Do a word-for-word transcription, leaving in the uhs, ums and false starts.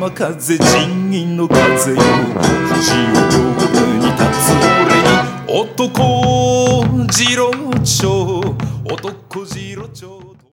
山風陣銀の風よ藤を両国に立つ俺に男次郎長男次郎長